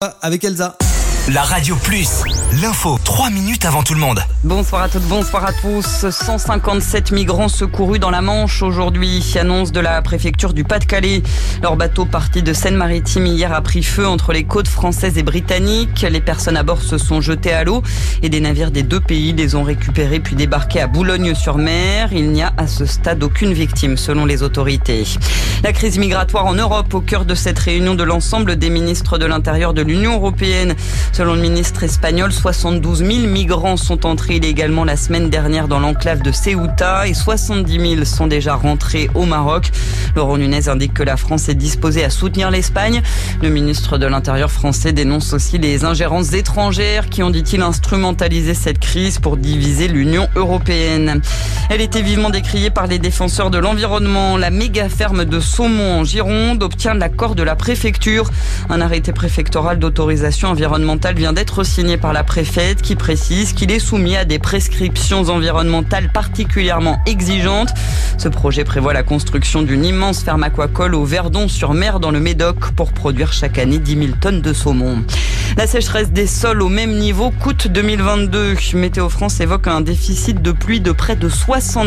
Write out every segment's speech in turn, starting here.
avec Elsa. La Radio Plus, l'info 3 minutes avant tout le monde. Bonsoir à toutes, bonsoir à tous. 157 migrants secourus dans la Manche aujourd'hui, annonce de la préfecture du Pas-de-Calais. Leur bateau parti de Seine-Maritime hier a pris feu entre les côtes françaises et britanniques. Les personnes à bord se sont jetées à l'eau et des navires des deux pays les ont récupérés puis débarqués à Boulogne-sur-Mer. Il n'y a à ce stade aucune victime selon les autorités. La crise migratoire en Europe au cœur de cette réunion de l'ensemble des ministres de l'Intérieur de l'Union européenne. Selon le ministre espagnol, 72 000 migrants sont entrés illégalement la semaine dernière dans l'enclave de Ceuta et 70 000 sont déjà rentrés au Maroc. Laurent Nunez indique que la France est disposée à soutenir l'Espagne. Le ministre de l'Intérieur français dénonce aussi les ingérences étrangères qui ont, dit-il, instrumentalisé cette crise pour diviser l'Union européenne. Elle était vivement décriée par les défenseurs de l'environnement. La méga ferme de Saumont en Gironde obtient l'accord de la préfecture. Un arrêté préfectoral d'autorisation environnementale vient d'être signé par la préfète qui précise qu'il est soumis à des prescriptions environnementales particulièrement exigeantes. Ce projet prévoit la construction d'une immense ferme aquacole au Verdon-sur-Mer dans le Médoc pour produire chaque année 10 000 tonnes de saumon. La sécheresse des sols au même niveau qu'août 2022. Météo France évoque un déficit de pluie de près de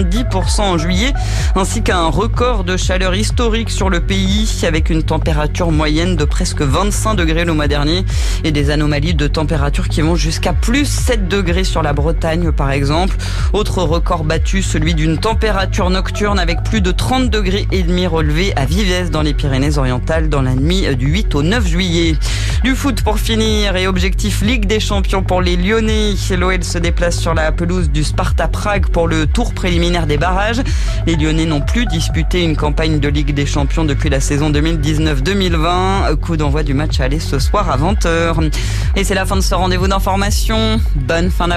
70% en juillet, ainsi qu'un record de chaleur historique sur le pays, avec une température moyenne de presque 25 degrés le mois dernier et des anomalies de température qui vont jusqu'à plus 7 degrés sur la Bretagne par exemple. Autre record battu, celui d'une température nocturne avec plus de 30 degrés et demi relevé à Vivès dans les Pyrénées-Orientales dans la nuit du 8 au 9 juillet. Du foot pour finir et objectif Ligue des Champions pour les Lyonnais. L'OL se déplace sur la pelouse du Sparta Prague pour le tour préliminaire des barrages. Les Lyonnais n'ont plus disputé une campagne de Ligue des Champions depuis la saison 2019-2020. Coup d'envoi du match aller ce soir à 20h. Et c'est la fin de ce rendez-vous d'information. Bonne fin d'après-midi.